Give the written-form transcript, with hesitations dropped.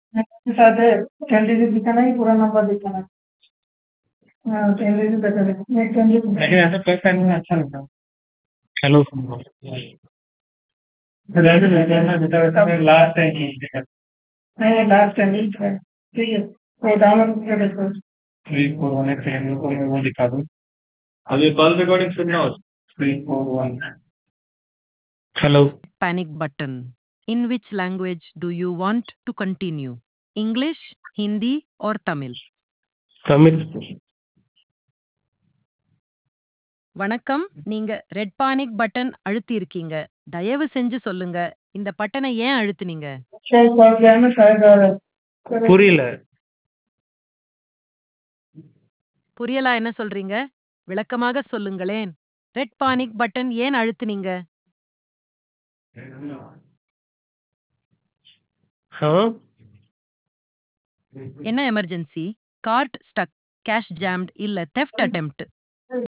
के साथ है 10 डिजिट दिखाना है पूरा नंबर दिखाना है। हाँ 10 डिजिट बता दे मैं 10 डिजिट लेकिन ऐसा पैसा नहीं अच्छा लगता। हेलो रेडी लेके ना बेटा वैसा मैं लास्ट टाइम ही देखा नहीं लास्ट टाइम ही था ठीक है वो डाउनलोड करके देखो 341 एक सेकंड को मैं वो दिखा दूं अभी कॉल रिकॉर्डिंग सुनना हो 341 hello Panic button. In which language do you want to continue? English, Hindi, or Tamil? Tamil வணக்கம். நீங்க ரெட் பானிக் பட்டன் அழுத்தி இருக்கீங்க. தயவு செஞ்சு சொல்லுங்க, இந்த பட்டனை ஏன் அழுத்துனீங்க? शायद कॉल गया ना शायद आ रहा है புரியல. புரியலா என்ன சொல்றீங்க? விளக்கமாக சொல்லுங்களேன். ரெட் பானிக் பட்டன் ஏன் அழுத்துனீங்க? ஆ? என்ன emergency? Card stuck, cash jammed இல்ல தெஃப்ட் அட்டெம்ப்ட்?